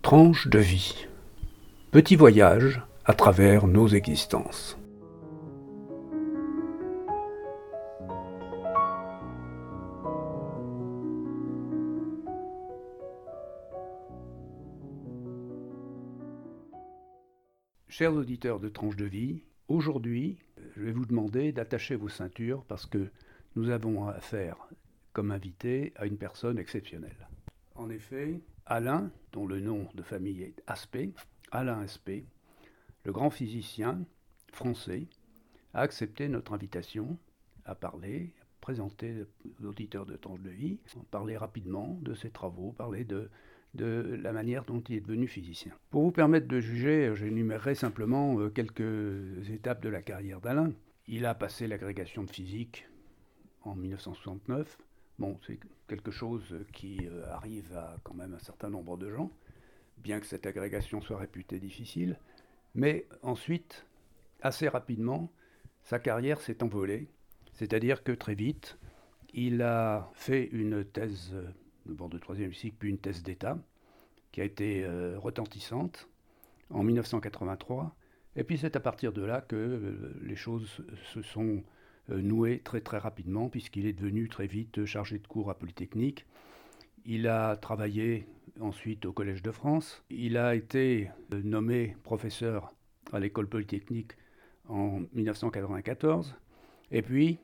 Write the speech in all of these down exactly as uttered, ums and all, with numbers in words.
Tranche de vie. Petit voyage à travers nos existences. Chers auditeurs de Tranche de vie, aujourd'hui, je vais vous demander d'attacher vos ceintures parce que nous avons affaire, comme invité, à une personne exceptionnelle. En effet, Alain, dont le nom de famille est Aspect, Alain Aspect, le grand physicien français, a accepté notre invitation à parler, à présenter aux auditeurs de Tranche de vie, parler rapidement de ses travaux, parler de, de la manière dont il est devenu physicien. Pour vous permettre de juger, j'énumérerai simplement quelques étapes de la carrière d'Alain. Il a passé l'agrégation de physique en dix-neuf cent soixante-neuf. Bon, c'est quelque chose qui arrive à quand même un certain nombre de gens, bien que cette agrégation soit réputée difficile. Mais ensuite, assez rapidement, sa carrière s'est envolée. C'est-à-dire que très vite, il a fait une thèse de bord de troisième cycle, puis une thèse d'État, qui a été euh, retentissante en dix-neuf cent quatre-vingt-trois. Et puis c'est à partir de là que euh, les choses se sont euh, nouées très très rapidement, puisqu'il est devenu très vite chargé de cours à Polytechnique. Il a travaillé ensuite au Collège de France. Il a été euh, nommé professeur à l'École Polytechnique en dix-neuf cent quatre-vingt-quatorze. Et puis,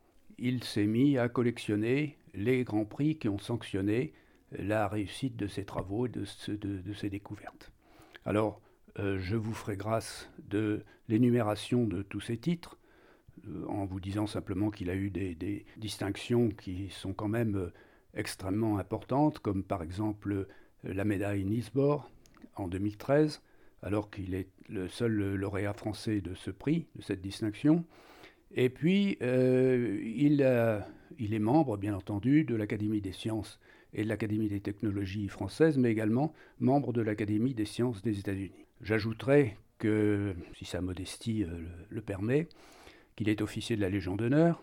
il s'est mis à collectionner les grands prix qui ont sanctionné la réussite de ses travaux et de, ce, de, de ses découvertes. Alors, euh, je vous ferai grâce de l'énumération de tous ces titres, euh, en vous disant simplement qu'il a eu des, des distinctions qui sont quand même euh, extrêmement importantes, comme par exemple euh, la médaille Niels Bohr en deux mille treize, alors qu'il est le seul lauréat français de ce prix, de cette distinction. Et puis, euh, il, a, il est membre, bien entendu, de l'Académie des sciences et de l'Académie des technologies françaises, mais également membre de l'Académie des sciences des États-Unis. J'ajouterai que, si sa modestie euh, le, le permet, qu'il est officier de la Légion d'honneur,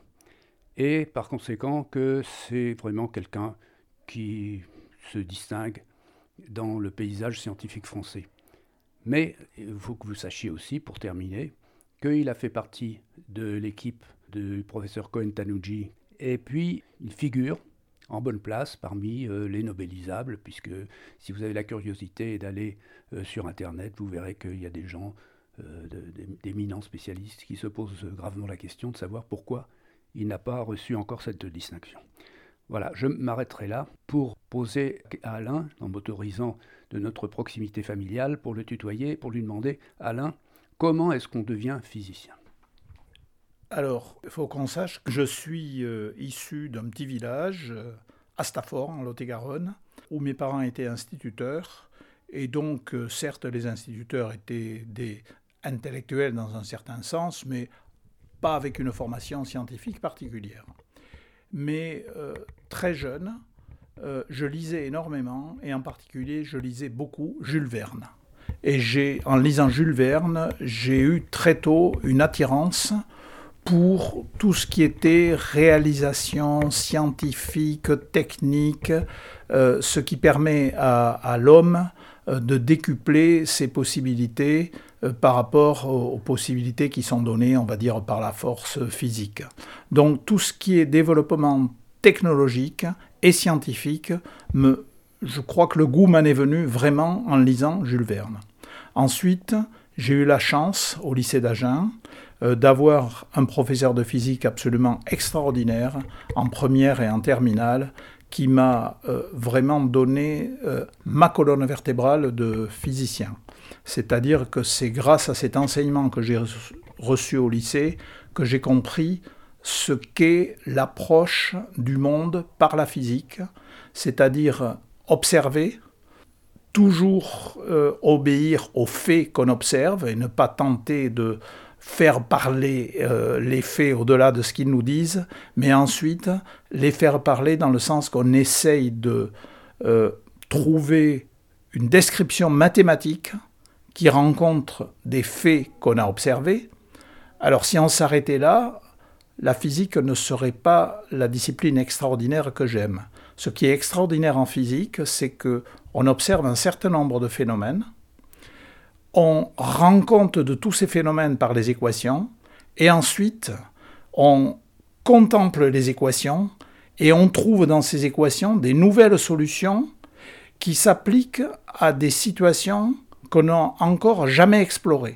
et par conséquent que c'est vraiment quelqu'un qui se distingue dans le paysage scientifique français. Mais il faut que vous sachiez aussi, pour terminer, qu'il a fait partie de l'équipe du professeur Cohen-Tanuji. Et puis, il figure en bonne place parmi euh, les nobelisables, puisque si vous avez la curiosité d'aller euh, sur Internet, vous verrez qu'il y a des gens, euh, de, de, d'éminents spécialistes, qui se posent gravement la question de savoir pourquoi il n'a pas reçu encore cette distinction. Voilà, je m'arrêterai là pour poser à Alain, en m'autorisant de notre proximité familiale, pour le tutoyer, pour lui demander, Alain, comment est-ce qu'on devient physicien ? Alors, il faut qu'on sache que je suis euh, issu d'un petit village, euh, à Stafford, en Lot-et-Garonne, où mes parents étaient instituteurs. Et donc, euh, certes, les instituteurs étaient des intellectuels dans un certain sens, mais pas avec une formation scientifique particulière. Mais euh, très jeune, euh, je lisais énormément, et en particulier, je lisais beaucoup Jules Verne. Et j'ai, en lisant Jules Verne, j'ai eu très tôt une attirance pour tout ce qui était réalisation scientifique, technique, euh, ce qui permet à, à l'homme euh, de décupler ses possibilités euh, par rapport aux, aux possibilités qui sont données, on va dire, par la force physique. Donc tout ce qui est développement technologique et scientifique, me, je crois que le goût m'en est venu vraiment en lisant Jules Verne. Ensuite, j'ai eu la chance, au lycée d'Agen, euh, d'avoir un professeur de physique absolument extraordinaire, en première et en terminale, qui m'a euh, vraiment donné euh, ma colonne vertébrale de physicien. C'est-à-dire que c'est grâce à cet enseignement que j'ai reçu au lycée que j'ai compris ce qu'est l'approche du monde par la physique, c'est-à-dire observer, toujours euh, obéir aux faits qu'on observe et ne pas tenter de faire parler euh, les faits au-delà de ce qu'ils nous disent, mais ensuite les faire parler dans le sens qu'on essaye de euh, trouver une description mathématique qui rencontre des faits qu'on a observés. Alors si on s'arrêtait là, la physique ne serait pas la discipline extraordinaire que j'aime. Ce qui est extraordinaire en physique, c'est qu'on observe un certain nombre de phénomènes, on rend compte de tous ces phénomènes par les équations, et ensuite on contemple les équations et on trouve dans ces équations des nouvelles solutions qui s'appliquent à des situations qu'on n'a encore jamais explorées.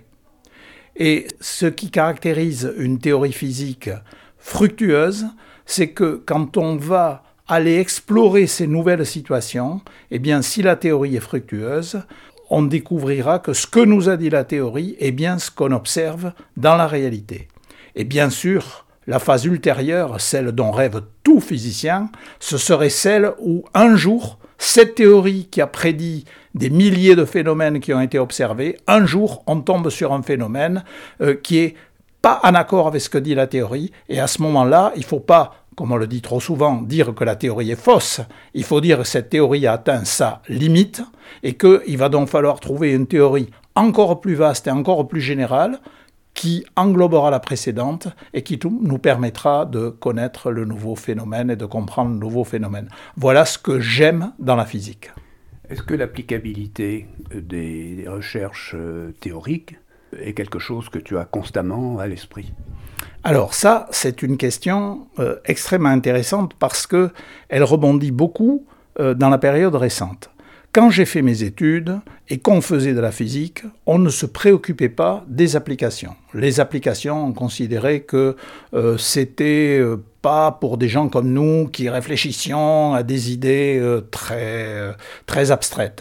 Et ce qui caractérise une théorie physique fructueuse, c'est que quand on va aller explorer ces nouvelles situations, eh bien, si la théorie est fructueuse, on découvrira que ce que nous a dit la théorie est bien ce qu'on observe dans la réalité. Et bien sûr, la phase ultérieure, celle dont rêve tout physicien, ce serait celle où un jour, cette théorie qui a prédit des milliers de phénomènes qui ont été observés, un jour on tombe sur un phénomène euh, qui est pas en accord avec ce que dit la théorie, et à ce moment-là, il ne faut pas, comme on le dit trop souvent, dire que la théorie est fausse. Il faut dire que cette théorie a atteint sa limite et qu'il va donc falloir trouver une théorie encore plus vaste et encore plus générale qui englobera la précédente et qui tout nous permettra de connaître le nouveau phénomène et de comprendre le nouveau phénomène. Voilà ce que j'aime dans la physique. Est-ce que l'applicabilité des recherches théoriques est quelque chose que tu as constamment à l'esprit ? Alors ça, c'est une question euh, extrêmement intéressante parce qu'elle rebondit beaucoup euh, dans la période récente. Quand j'ai fait mes études et qu'on faisait de la physique, on ne se préoccupait pas des applications. Les applications, on considérait que euh, c'était euh, pas pour des gens comme nous qui réfléchissions à des idées euh, très, euh, très abstraites.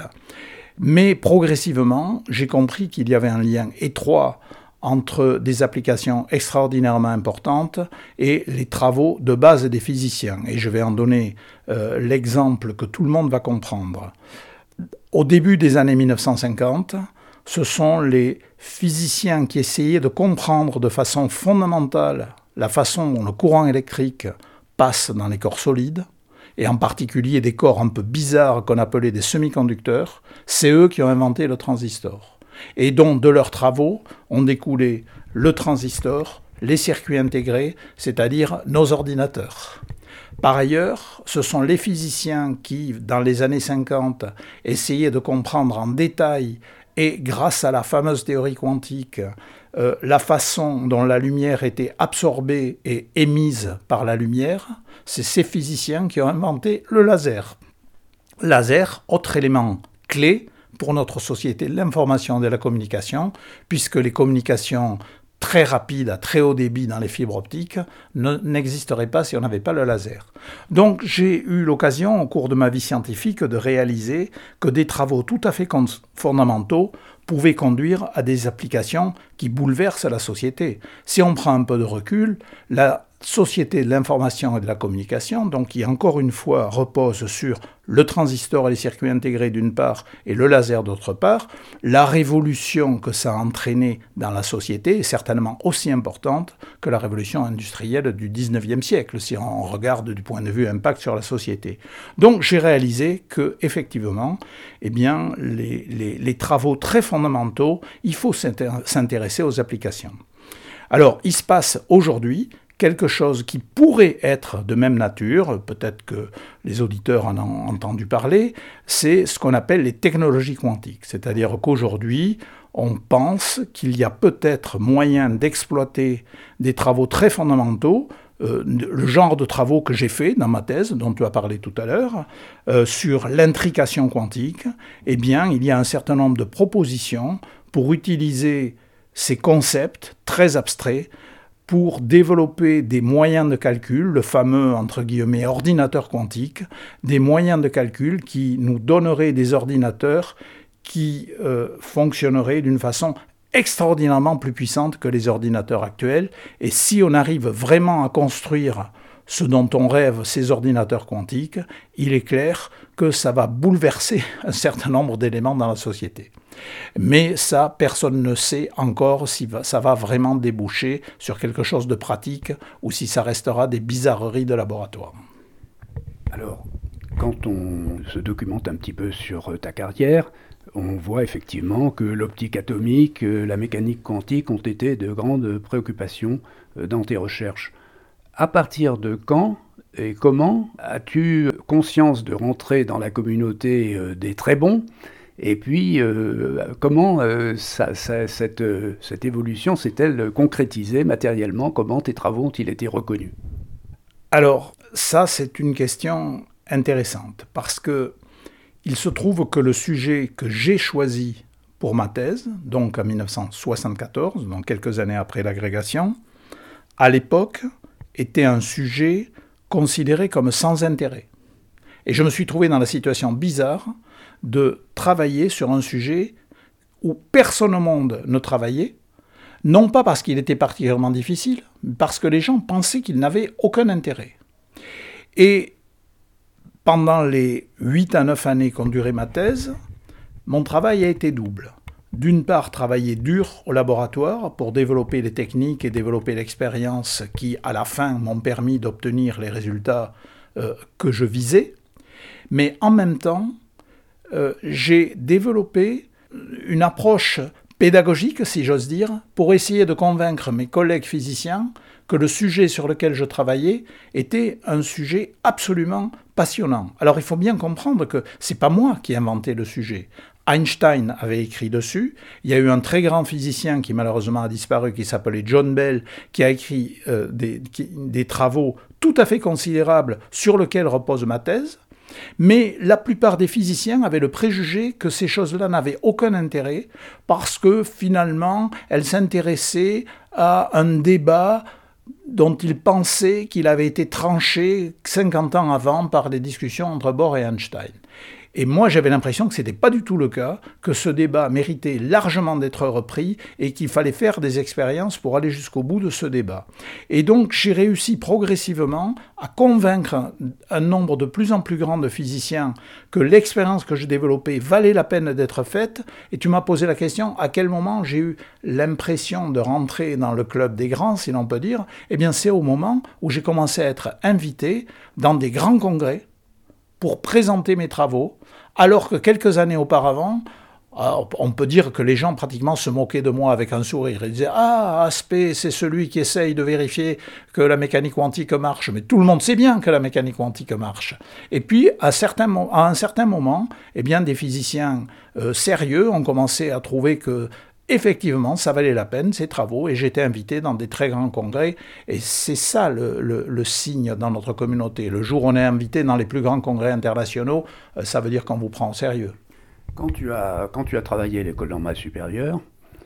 Mais progressivement, j'ai compris qu'il y avait un lien étroit entre des applications extraordinairement importantes et les travaux de base des physiciens. Et je vais en donner euh, l'exemple que tout le monde va comprendre. Au début des années mille neuf cent cinquante, ce sont les physiciens qui essayaient de comprendre de façon fondamentale la façon dont le courant électrique passe dans les corps solides, et en particulier des corps un peu bizarres qu'on appelait des semi-conducteurs. C'est eux qui ont inventé le transistor. Et donc, de leurs travaux, ont découlé le transistor, les circuits intégrés, c'est-à-dire nos ordinateurs. Par ailleurs, ce sont les physiciens qui, dans les années cinquante, essayaient de comprendre en détail, et grâce à la fameuse théorie quantique, euh, la façon dont la lumière était absorbée et émise par la lumière. C'est ces physiciens qui ont inventé le laser. Laser, autre élément clé pour notre société de l'information et de la communication, puisque les communications très rapides à très haut débit dans les fibres optiques ne, n'existeraient pas si on n'avait pas le laser. Donc j'ai eu l'occasion au cours de ma vie scientifique de réaliser que des travaux tout à fait con- fondamentaux pouvaient conduire à des applications qui bouleversent la société. Si on prend un peu de recul, la société de l'information et de la communication, donc qui encore une fois repose sur le transistor et les circuits intégrés d'une part et le laser d'autre part, la révolution que ça a entraîné dans la société est certainement aussi importante que la révolution industrielle du dix-neuvième siècle, si on regarde du point de vue impact sur la société. Donc j'ai réalisé que effectivement, eh bien, les, les, les travaux très fondamentaux, il faut s'intéresser aux applications. Alors, il se passe aujourd'hui quelque chose qui pourrait être de même nature, peut-être que les auditeurs en ont entendu parler, c'est ce qu'on appelle les technologies quantiques. C'est-à-dire qu'aujourd'hui, on pense qu'il y a peut-être moyen d'exploiter des travaux très fondamentaux, euh, le genre de travaux que j'ai fait dans ma thèse, dont tu as parlé tout à l'heure, euh, sur l'intrication quantique. Eh bien, il y a un certain nombre de propositions pour utiliser ces concepts très abstraits pour développer des moyens de calcul, le fameux, entre guillemets, ordinateur quantique, des moyens de calcul qui nous donneraient des ordinateurs qui euh, fonctionneraient d'une façon extraordinairement plus puissante que les ordinateurs actuels. Et si on arrive vraiment à construire ce dont on rêve, ces ordinateurs quantiques, il est clair que ça va bouleverser un certain nombre d'éléments dans la société. Mais ça, personne ne sait encore si ça va vraiment déboucher sur quelque chose de pratique ou si ça restera des bizarreries de laboratoire. Alors, quand on se documente un petit peu sur ta carrière, on voit effectivement que l'optique atomique, la mécanique quantique ont été de grandes préoccupations dans tes recherches. À partir de quand Et comment as-tu conscience de rentrer dans la communauté des très bons? Et puis, euh, comment euh, ça, ça, cette, euh, cette évolution s'est-elle concrétisée matériellement? Comment tes travaux ont-ils été reconnus? Alors, ça, c'est une question intéressante, parce que il se trouve que le sujet que j'ai choisi pour ma thèse, donc en dix-neuf cent soixante-quatorze, donc quelques années après l'agrégation, à l'époque, était un sujet considéré comme sans intérêt. Et je me suis trouvé dans la situation bizarre de travailler sur un sujet où personne au monde ne travaillait, non pas parce qu'il était particulièrement difficile, mais parce que les gens pensaient qu'il n'avait aucun intérêt. Et pendant les huit à neuf années qu'ont duré ma thèse, mon travail a été double. D'une part, travailler dur au laboratoire pour développer les techniques et développer l'expérience qui, à la fin, m'ont permis d'obtenir les résultats euh, que je visais, mais en même temps, Euh, j'ai développé une approche pédagogique, si j'ose dire, pour essayer de convaincre mes collègues physiciens que le sujet sur lequel je travaillais était un sujet absolument passionnant. Alors il faut bien comprendre que ce n'est pas moi qui ai inventé le sujet. Einstein avait écrit dessus. Il y a eu un très grand physicien qui malheureusement a disparu, qui s'appelait John Bell, qui a écrit euh, des, qui, des travaux tout à fait considérables sur lesquels repose ma thèse. Mais la plupart des physiciens avaient le préjugé que ces choses-là n'avaient aucun intérêt parce que finalement, elles s'intéressaient à un débat dont ils pensaient qu'il avait été tranché cinquante ans avant par des discussions entre Bohr et Einstein. Et moi, j'avais l'impression que ce n'était pas du tout le cas, que ce débat méritait largement d'être repris et qu'il fallait faire des expériences pour aller jusqu'au bout de ce débat. Et donc, j'ai réussi progressivement à convaincre un nombre de plus en plus grand de physiciens que l'expérience que je développais valait la peine d'être faite. Et tu m'as posé la question, à quel moment j'ai eu l'impression de rentrer dans le club des grands, si l'on peut dire? Eh bien, c'est au moment où j'ai commencé à être invité dans des grands congrès pour présenter mes travaux, alors que quelques années auparavant, on peut dire que les gens pratiquement se moquaient de moi avec un sourire. Ils disaient « Ah, Aspect, c'est celui qui essaye de vérifier que la mécanique quantique marche. » Mais tout le monde sait bien que la mécanique quantique marche. Et puis, à, certains, à un certain moment, eh bien, des physiciens euh, sérieux ont commencé à trouver que effectivement, ça valait la peine, ces travaux, et j'étais invité dans des très grands congrès, et c'est ça le, le, le signe dans notre communauté. Le jour où on est invité dans les plus grands congrès internationaux, ça veut dire qu'on vous prend au sérieux. Quand tu as, quand tu as travaillé à l'école normale supérieure,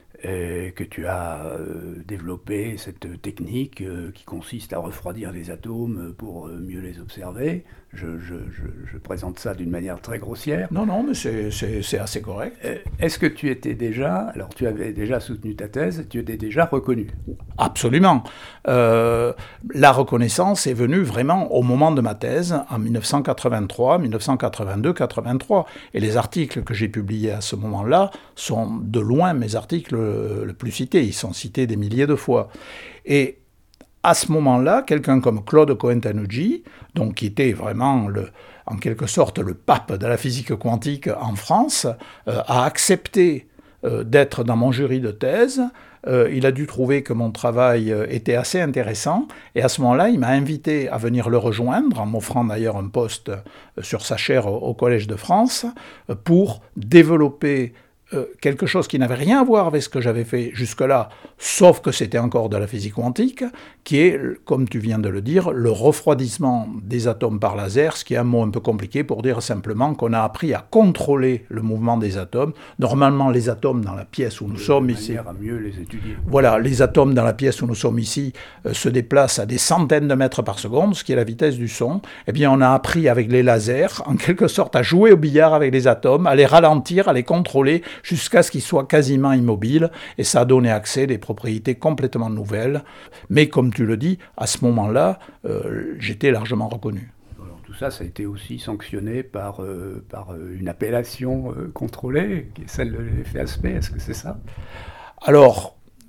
et que tu as euh, développé cette technique euh, qui consiste à refroidir les atomes pour euh, mieux les observer, je, je, je, je présente ça d'une manière très grossière. Non, non, mais c'est, c'est, c'est assez correct. Est-ce que tu étais déjà, alors tu avais déjà soutenu ta thèse, tu étais déjà reconnu? Absolument. Euh, la reconnaissance est venue vraiment au moment de ma thèse, en dix-neuf cent quatre-vingt-trois, dix-neuf cent quatre-vingt-deux quatre-vingt-trois. Et les articles que j'ai publiés à ce moment-là sont de loin mes articles le plus cités. Ils sont cités des milliers de fois. Et à ce moment-là, quelqu'un comme Claude Cohen-Tanucci, donc qui était vraiment le, en quelque sorte le pape de la physique quantique en France, euh, a accepté euh, d'être dans mon jury de thèse. Euh, il a dû trouver que mon travail euh, était assez intéressant, et à ce moment-là, il m'a invité à venir le rejoindre, en m'offrant d'ailleurs un poste euh, sur sa chaire au, au Collège de France, euh, pour développer Euh, quelque chose qui n'avait rien à voir avec ce que j'avais fait jusque-là, sauf que c'était encore de la physique quantique, qui est, comme tu viens de le dire, le refroidissement des atomes par laser, ce qui est un mot un peu compliqué pour dire simplement qu'on a appris à contrôler le mouvement des atomes. Normalement, les atomes dans la pièce où nous de sommes ici... à mieux les étudier. Voilà, les atomes dans la pièce où nous sommes ici euh, se déplacent à des centaines de mètres par seconde, ce qui est la vitesse du son. Eh bien, on a appris avec les lasers, en quelque sorte, à jouer au billard avec les atomes, à les ralentir, à les contrôler, jusqu'à ce qu'ils soient quasiment immobiles, et ça a donné accès à des propriétés complètement nouvelles. Mais comme tu le dis, à ce moment-là, euh, j'étais largement reconnu. Alors, tout ça, ça a été aussi sanctionné par, euh, par une appellation euh, contrôlée, qui est celle de l'effet Aspect, est-ce que c'est ça? Alors,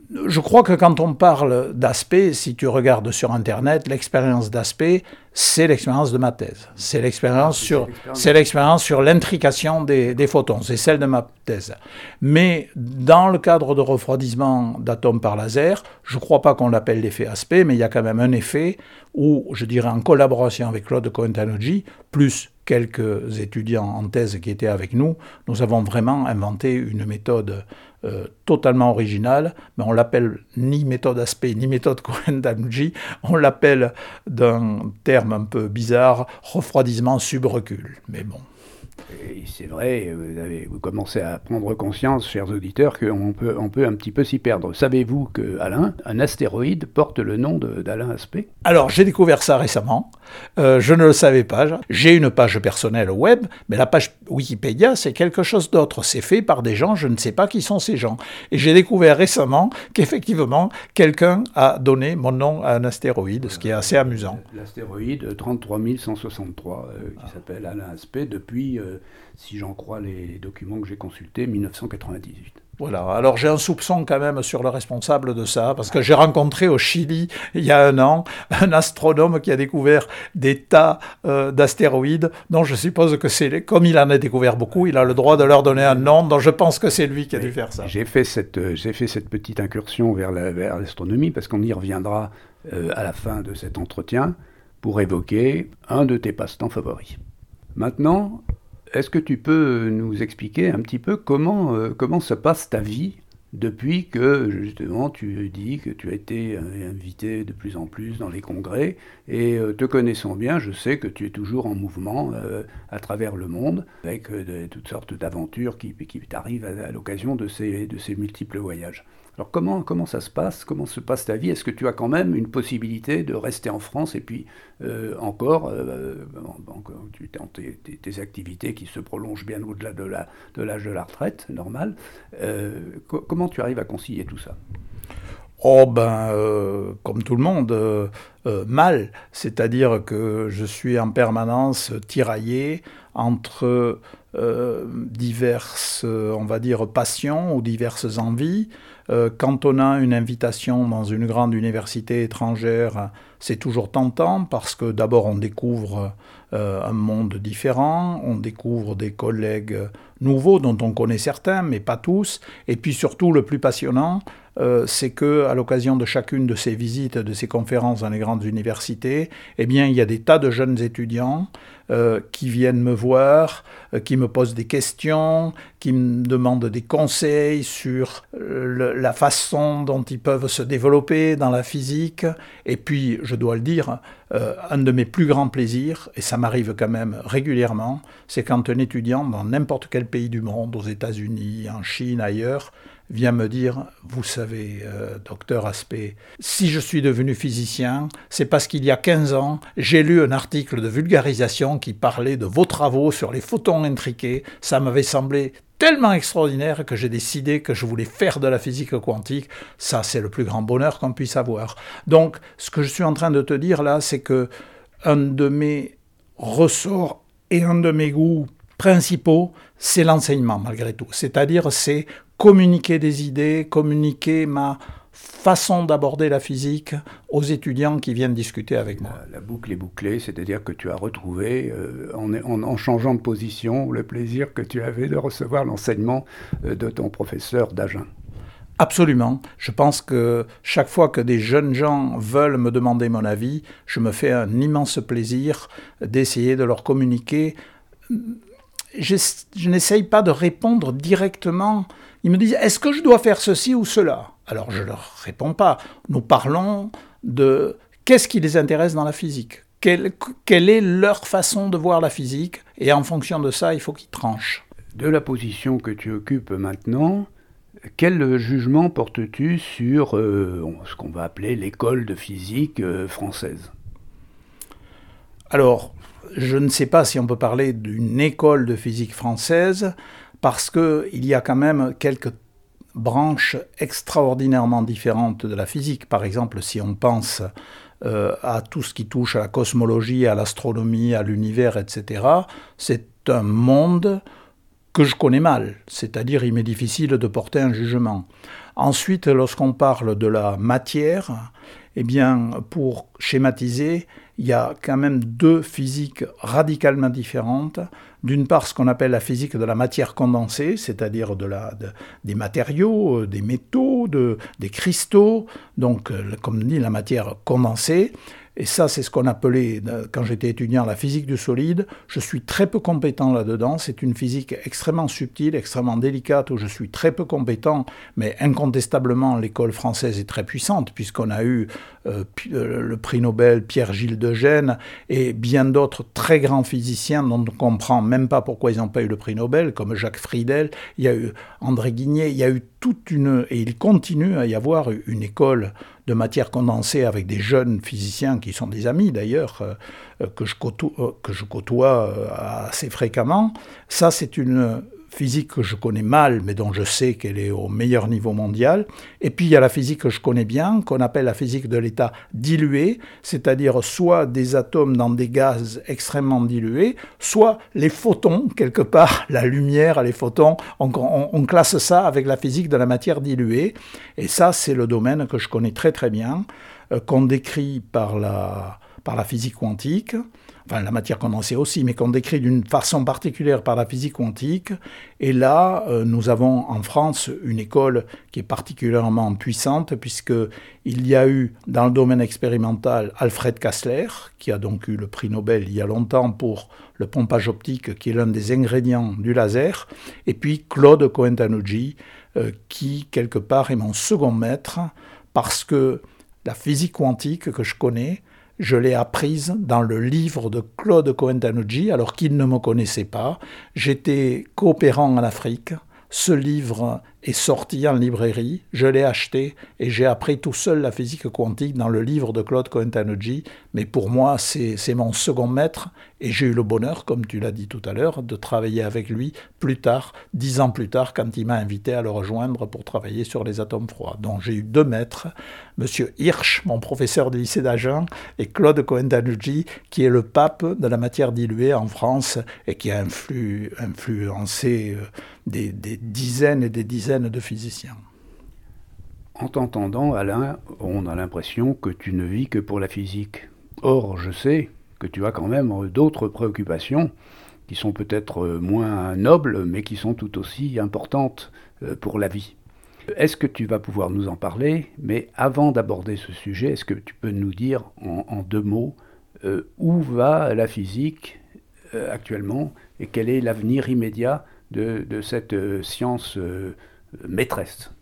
Je crois que quand on parle d'aspect, si tu regardes sur Internet, l'expérience d'aspect, c'est l'expérience de ma thèse. C'est l'expérience ah, sur, c'est l'expérience sur l'intrication des, des photons. C'est celle de ma thèse. Mais dans le cadre de refroidissement d'atomes par laser, je ne crois pas qu'on l'appelle l'effet aspect, mais il y a quand même un effet où, je dirais en collaboration avec Claude Cohen-Tannoudji, plus quelques étudiants en thèse qui étaient avec nous, nous avons vraiment inventé une méthode euh, totalement originale, mais on l'appelle ni méthode aspect, ni méthode Cohen-Tannoudji, on l'appelle d'un terme un peu bizarre, refroidissement subrecul. Mais bon. Et c'est vrai, vous, avez, vous commencez à prendre conscience, chers auditeurs, qu'on peut, on peut un petit peu s'y perdre. Savez-vous que, Alain, un astéroïde porte le nom de, d'Alain Aspect ? Alors, j'ai découvert ça récemment. Euh, je ne le savais pas. J'ai une page personnelle web, mais la page Wikipédia, c'est quelque chose d'autre. C'est fait par des gens, je ne sais pas qui sont ces gens. Et j'ai découvert récemment qu'effectivement, quelqu'un a donné mon nom à un astéroïde, ce qui est assez amusant. L'astéroïde trente-trois mille cent soixante-trois, euh, qui ah. s'appelle Alain Aspect, depuis... Euh, si j'en crois les documents que j'ai consultés, dix-neuf cent quatre-vingt-dix-huit. Voilà, alors j'ai un soupçon quand même sur le responsable de ça, parce que j'ai rencontré au Chili, il y a un an, un astronome qui a découvert des tas euh, d'astéroïdes, dont je suppose que c'est, comme il en a découvert beaucoup, il a le droit de leur donner un nom, donc je pense que c'est lui qui a dû faire ça. J'ai fait cette, euh, j'ai fait cette petite incursion vers, la, vers l'astronomie, parce qu'on y reviendra euh, à la fin de cet entretien, pour évoquer un de tes passe-temps favoris. Maintenant... Est-ce que tu peux nous expliquer un petit peu comment, euh, comment se passe ta vie depuis que, justement, tu dis que tu as été invité de plus en plus dans les congrès et euh, te connaissant bien, je sais que tu es toujours en mouvement euh, à travers le monde avec euh, de, toutes sortes d'aventures qui, qui t'arrivent à, à l'occasion de ces, de ces multiples voyages. Alors comment, comment ça se passe ? Comment se passe ta vie ? Est-ce que tu as quand même une possibilité de rester en France et puis euh, encore, euh, encore tu, tes, tes, tes activités qui se prolongent bien au-delà de, la, de l'âge de la retraite, normal. Euh, co- comment tu arrives à concilier tout ça ? Oh ben, euh, comme tout le monde, euh, euh, mal. C'est-à-dire que je suis en permanence tiraillé entre euh, diverses, on va dire, passions ou diverses envies. Euh, quand on a une invitation dans une grande université étrangère, c'est toujours tentant parce que d'abord on découvre euh, un monde différent, on découvre des collègues nouveaux dont on connaît certains, mais pas tous. Et puis surtout, le plus passionnant, Euh, c'est qu'à l'occasion de chacune de ces visites, de ces conférences dans les grandes universités, eh bien, il y a des tas de jeunes étudiants euh, qui viennent me voir, euh, qui me posent des questions, qui me demandent des conseils sur euh, le, la façon dont ils peuvent se développer dans la physique. Et puis, je dois le dire, euh, un de mes plus grands plaisirs, et ça m'arrive quand même régulièrement, c'est quand un étudiant dans n'importe quel pays du monde, aux États-Unis, en Chine, ailleurs, vient me dire, vous savez, euh, docteur Aspect, si je suis devenu physicien, c'est parce qu'il y a quinze ans, j'ai lu un article de vulgarisation qui parlait de vos travaux sur les photons intriqués. Ça m'avait semblé tellement extraordinaire que j'ai décidé que je voulais faire de la physique quantique. Ça, c'est le plus grand bonheur qu'on puisse avoir. Donc, ce que je suis en train de te dire là, c'est que un de mes ressorts et un de mes goûts principaux, c'est l'enseignement malgré tout. C'est-à-dire, c'est communiquer des idées, communiquer ma façon d'aborder la physique aux étudiants qui viennent discuter avec moi. La, la boucle est bouclée, c'est-à-dire que tu as retrouvé, euh, en, en, en changeant de position, le plaisir que tu avais de recevoir l'enseignement euh, de ton professeur d'Agen. Absolument. Je pense que chaque fois que des jeunes gens veulent me demander mon avis, je me fais un immense plaisir d'essayer de leur communiquer. Je, je n'essaye pas de répondre directement. Ils me disent, est-ce que je dois faire ceci ou cela ? Alors je ne leur réponds pas. Nous parlons de qu'est-ce qui les intéresse dans la physique ? Quelle, quelle est leur façon de voir la physique ? Et en fonction de ça, il faut qu'ils tranchent. De la position que tu occupes maintenant, quel jugement portes-tu sur euh, ce qu'on va appeler l'école de physique euh, française ? Alors, je ne sais pas si on peut parler d'une école de physique française, parce qu'il y a quand même quelques branches extraordinairement différentes de la physique. Par exemple, si on pense euh, à tout ce qui touche à la cosmologie, à l'astronomie, à l'univers, et cetera, c'est un monde que je connais mal, c'est-à-dire il m'est difficile de porter un jugement. Ensuite, lorsqu'on parle de la matière, eh bien, pour schématiser, il y a quand même deux physiques radicalement différentes. D'une part, ce qu'on appelle la physique de la matière condensée, c'est-à-dire de la, de, des matériaux, des métaux, de, des cristaux, donc comme dit la matière condensée. Et ça, c'est ce qu'on appelait, quand j'étais étudiant, la physique du solide. Je suis très peu compétent là-dedans. C'est une physique extrêmement subtile, extrêmement délicate, où je suis très peu compétent. Mais incontestablement, l'école française est très puissante, puisqu'on a eu euh, le prix Nobel Pierre-Gilles de Gennes et bien d'autres très grands physiciens dont on ne comprend même pas pourquoi ils n'ont pas eu le prix Nobel, comme Jacques Friedel, il y a eu André Guigné, il y a eu toute une... Et il continue à y avoir une école de matière condensée avec des jeunes physiciens qui sont des amis d'ailleurs, euh, que, je côtoie, euh, que je côtoie euh, assez fréquemment. Ça, c'est une physique que je connais mal, mais dont je sais qu'elle est au meilleur niveau mondial. Et puis il y a la physique que je connais bien, qu'on appelle la physique de l'état dilué, c'est-à-dire soit des atomes dans des gaz extrêmement dilués, soit les photons, quelque part, la lumière, les photons, on, on, on classe ça avec la physique de la matière diluée. Et ça, c'est le domaine que je connais très très bien, euh, qu'on décrit par la, par la physique quantique, enfin la matière condensée aussi, mais qu'on décrit d'une façon particulière par la physique quantique. Et là, euh, nous avons en France une école qui est particulièrement puissante, puisqu'il y a eu dans le domaine expérimental Alfred Kassler, qui a donc eu le prix Nobel il y a longtemps pour le pompage optique, qui est l'un des ingrédients du laser, et puis Claude Cohen-Tannoudji, euh, qui quelque part est mon second maître, parce que la physique quantique que je connais, je l'ai apprise dans le livre de Claude Cohen-Tannoudji, alors qu'il ne me connaissait pas. J'étais coopérant en Afrique. Ce livre est sorti en librairie, je l'ai acheté et j'ai appris tout seul la physique quantique dans le livre de Claude Cohen-Tannoudji. Mais pour moi, c'est, c'est mon second maître et j'ai eu le bonheur, comme tu l'as dit tout à l'heure, de travailler avec lui plus tard, dix ans plus tard, quand il m'a invité à le rejoindre pour travailler sur les atomes froids. Donc j'ai eu deux maîtres, Monsieur Hirsch, mon professeur de lycée d'Agen, et Claude Cohen-Tannoudji, qui est le pape de la matière diluée en France et qui a influ, influencé des, des dizaines et des dizaines de physiciens. En t'entendant, Alain, on a l'impression que tu ne vis que pour la physique. Or, je sais que tu as quand même d'autres préoccupations qui sont peut-être moins nobles, mais qui sont tout aussi importantes pour la vie. Est-ce que tu vas pouvoir nous en parler? Mais avant d'aborder ce sujet, est-ce que tu peux nous dire en, en deux mots euh, où va la physique euh, actuellement et quel est l'avenir immédiat de, de cette euh, science euh, maîtresse?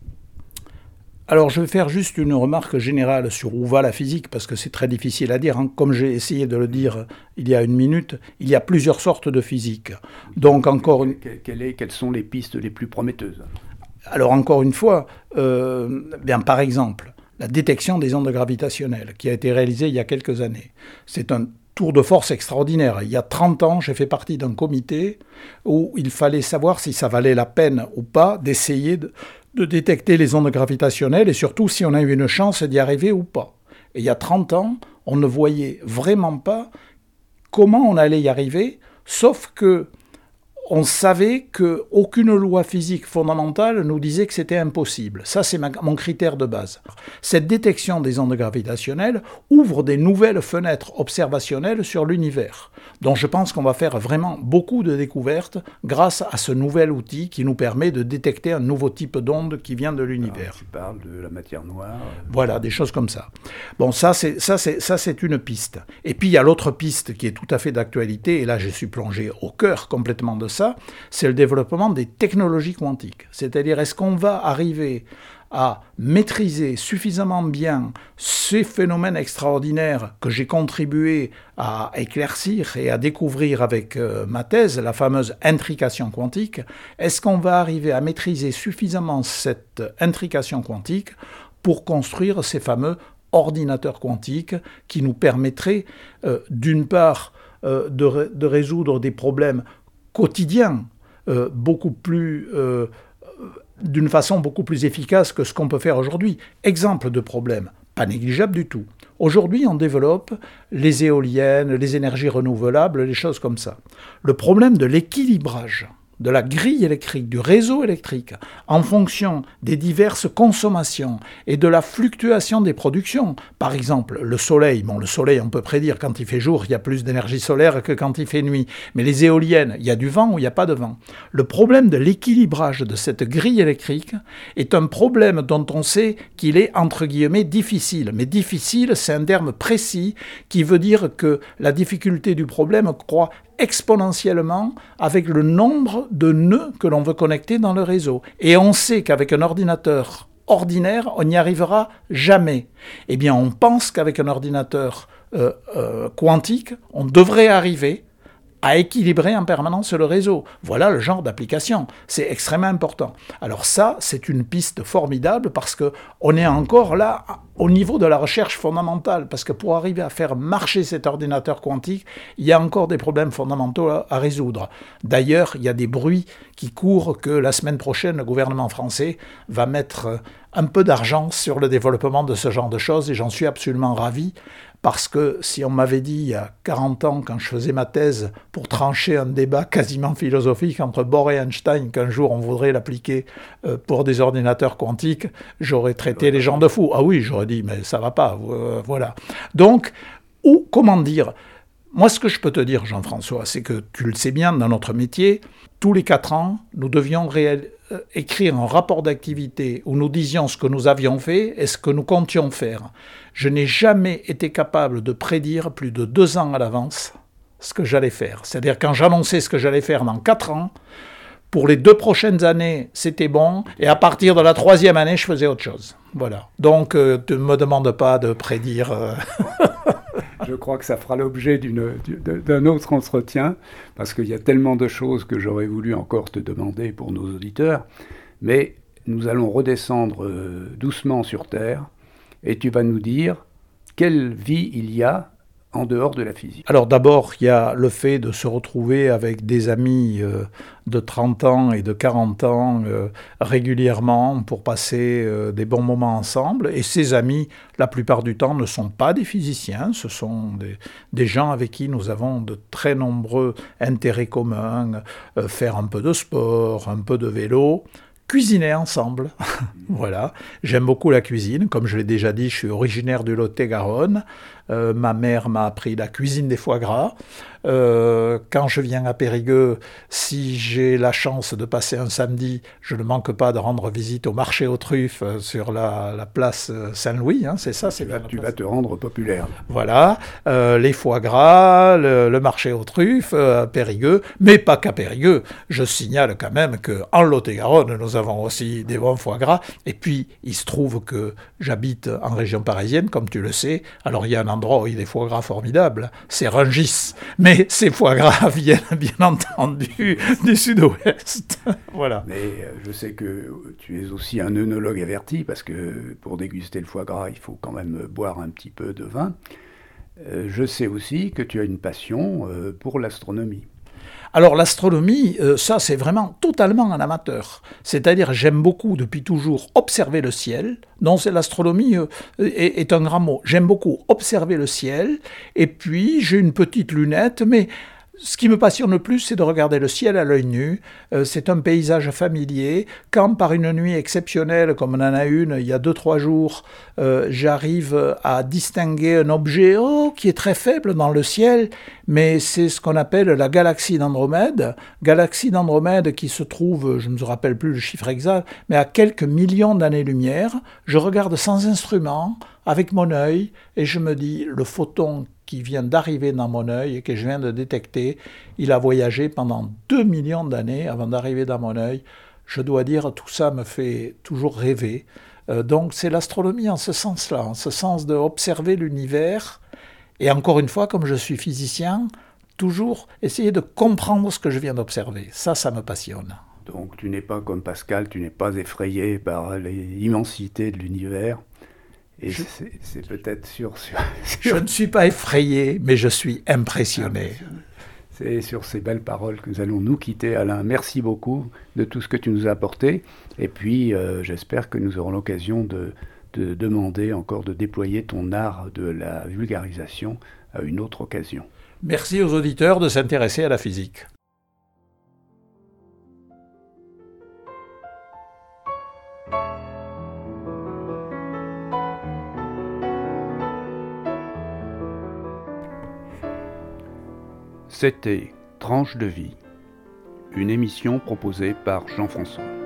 Alors je vais faire juste une remarque générale sur où va la physique, parce que c'est très difficile à dire. Hein. Comme j'ai essayé de le dire il y a une minute, il y a plusieurs sortes de physique. Donc encore une... Quelle est, quelles sont les pistes les plus prometteuses? Alors encore une fois, euh, bien, par exemple, la détection des ondes gravitationnelles, qui a été réalisée il y a quelques années. C'est un tour de force extraordinaire. Il y a trente ans, j'ai fait partie d'un comité où il fallait savoir si ça valait la peine ou pas d'essayer de, de détecter les ondes gravitationnelles et surtout si on a eu une chance d'y arriver ou pas. Et il y a trente ans, on ne voyait vraiment pas comment on allait y arriver, sauf que on savait qu'aucune loi physique fondamentale nous disait que c'était impossible. Ça, c'est ma, mon critère de base. Cette détection des ondes gravitationnelles ouvre des nouvelles fenêtres observationnelles sur l'univers. Donc je pense qu'on va faire vraiment beaucoup de découvertes grâce à ce nouvel outil qui nous permet de détecter un nouveau type d'onde qui vient de l'univers. Alors, tu parles de la matière noire. Voilà, des choses comme ça. Bon, ça c'est, ça, c'est, ça, c'est une piste. Et puis il y a l'autre piste qui est tout à fait d'actualité, et là je suis plongé au cœur complètement de ça, c'est le développement des technologies quantiques. C'est-à-dire, est-ce qu'on va arriver à maîtriser suffisamment bien ces phénomènes extraordinaires que j'ai contribué à éclaircir et à découvrir avec euh, ma thèse, la fameuse intrication quantique? Est-ce qu'on va arriver à maîtriser suffisamment cette intrication quantique pour construire ces fameux ordinateurs quantiques qui nous permettraient, euh, d'une part, euh, de, de résoudre des problèmes quotidiens, euh, beaucoup plus, euh, d'une façon beaucoup plus efficace que ce qu'on peut faire aujourd'hui. Exemple de problème, pas négligeable du tout. Aujourd'hui, on développe les éoliennes, les énergies renouvelables, les choses comme ça. Le problème de l'équilibrage de la grille électrique, du réseau électrique, en fonction des diverses consommations et de la fluctuation des productions, par exemple le soleil, bon le soleil on peut prédire quand il fait jour, il y a plus d'énergie solaire que quand il fait nuit, mais les éoliennes, il y a du vent ou il n'y a pas de vent. Le problème de l'équilibrage de cette grille électrique est un problème dont on sait qu'il est entre guillemets difficile, mais difficile c'est un terme précis qui veut dire que la difficulté du problème croît exponentiellement avec le nombre de nœuds que l'on veut connecter dans le réseau. Et on sait qu'avec un ordinateur ordinaire, on n'y arrivera jamais. Eh bien, on pense qu'avec un ordinateur euh, euh, quantique, on devrait arriver à équilibrer en permanence le réseau. Voilà le genre d'application. C'est extrêmement important. Alors ça, c'est une piste formidable parce qu'on est encore là au niveau de la recherche fondamentale. Parce que pour arriver à faire marcher cet ordinateur quantique, il y a encore des problèmes fondamentaux à, à résoudre. D'ailleurs, il y a des bruits qui courent que la semaine prochaine, le gouvernement français va mettre un peu d'argent sur le développement de ce genre de choses et j'en suis absolument ravi. Parce que si on m'avait dit il y a quarante ans, quand je faisais ma thèse, pour trancher un débat quasiment philosophique entre Bohr et Einstein, qu'un jour on voudrait l'appliquer pour des ordinateurs quantiques, j'aurais traité les gens de fous. Ah oui, j'aurais dit, mais ça va pas, voilà. Donc, ou comment dire, moi ce que je peux te dire, Jean-François, c'est que tu le sais bien, dans notre métier, tous les quatre ans, nous devions réaliser écrire un rapport d'activité où nous disions ce que nous avions fait et ce que nous comptions faire. Je n'ai jamais été capable de prédire plus de deux ans à l'avance ce que j'allais faire. C'est-à-dire quand j'annonçais ce que j'allais faire dans quatre ans, pour les deux prochaines années, c'était bon, et à partir de la troisième année, je faisais autre chose. Voilà. Donc, euh, ne me demande pas de prédire... Euh... Je crois que ça fera l'objet d'une, d'un autre entretien, parce qu'il y a tellement de choses que j'aurais voulu encore te demander pour nos auditeurs. Mais nous allons redescendre euh, doucement sur Terre, et tu vas nous dire quelle vie il y a en dehors de la physique. Alors d'abord, il y a le fait de se retrouver avec des amis euh, de trente ans et de quarante ans euh, régulièrement pour passer euh, des bons moments ensemble. Et ces amis, la plupart du temps, ne sont pas des physiciens, ce sont des, des gens avec qui nous avons de très nombreux intérêts communs, euh, faire un peu de sport, un peu de vélo, cuisiner ensemble. Voilà, j'aime beaucoup la cuisine. Comme je l'ai déjà dit, je suis originaire du Lot-et-Garonne. Euh, ma mère m'a appris la cuisine des foie gras. Euh, quand je viens à Périgueux, si j'ai la chance de passer un samedi, je ne manque pas de rendre visite au marché aux truffes sur la, la place Saint-Louis. Hein, c'est ça, c'est tu vas, tu vas te rendre populaire. Voilà, euh, les foie gras, le, le marché aux truffes à Périgueux, mais pas qu'à Périgueux. Je signale quand même qu'en Lot-et-Garonne, nous avons aussi des bons foie gras. Et puis, il se trouve que j'habite en région parisienne, comme tu le sais. Alors, il y a un endroit où il y a des foie gras formidables, c'est Rungis. Mais ces foie gras viennent, bien entendu, du sud-ouest. Voilà. Mais euh, je sais que tu es aussi un œnologue averti, parce que pour déguster le foie gras, il faut quand même boire un petit peu de vin. Euh, je sais aussi que tu as une passion euh, pour l'astronomie. Alors l'astronomie, euh, ça c'est vraiment totalement un amateur. C'est-à-dire j'aime beaucoup depuis toujours observer le ciel. Non, c'est l'astronomie euh, est, est un grand mot. J'aime beaucoup observer le ciel. Et puis j'ai une petite lunette, mais ce qui me passionne le plus, c'est de regarder le ciel à l'œil nu. Euh, c'est un paysage familier. Quand par une nuit exceptionnelle, comme on en a une il y a deux trois jours, euh, j'arrive à distinguer un objet oh, qui est très faible dans le ciel, mais c'est ce qu'on appelle la galaxie d'Andromède. Galaxie d'Andromède qui se trouve, je ne me rappelle plus le chiffre exact, mais à quelques millions d'années-lumière. Je regarde sans instrument, avec mon œil, et je me dis, le photon qui vient d'arriver dans mon œil et que je viens de détecter, il a voyagé pendant deux millions d'années avant d'arriver dans mon œil. Je dois dire, tout ça me fait toujours rêver. Euh, donc c'est l'astronomie en ce sens-là, en ce sens d'observer l'univers. Et encore une fois, comme je suis physicien, toujours essayer de comprendre ce que je viens d'observer. Ça, ça me passionne. Donc tu n'es pas comme Pascal, tu n'es pas effrayé par l'immensité de l'univers. Et je, c'est, c'est peut-être sur, sur, sur... Je ne suis pas effrayé, mais je suis impressionné. C'est sur ces belles paroles que nous allons nous quitter, Alain. Merci beaucoup de tout ce que tu nous as apporté. Et puis, euh, j'espère que nous aurons l'occasion de, de demander encore de déployer ton art de la vulgarisation à une autre occasion. Merci aux auditeurs de s'intéresser à la physique. C'était Tranche de vie, une émission proposée par Jean-François.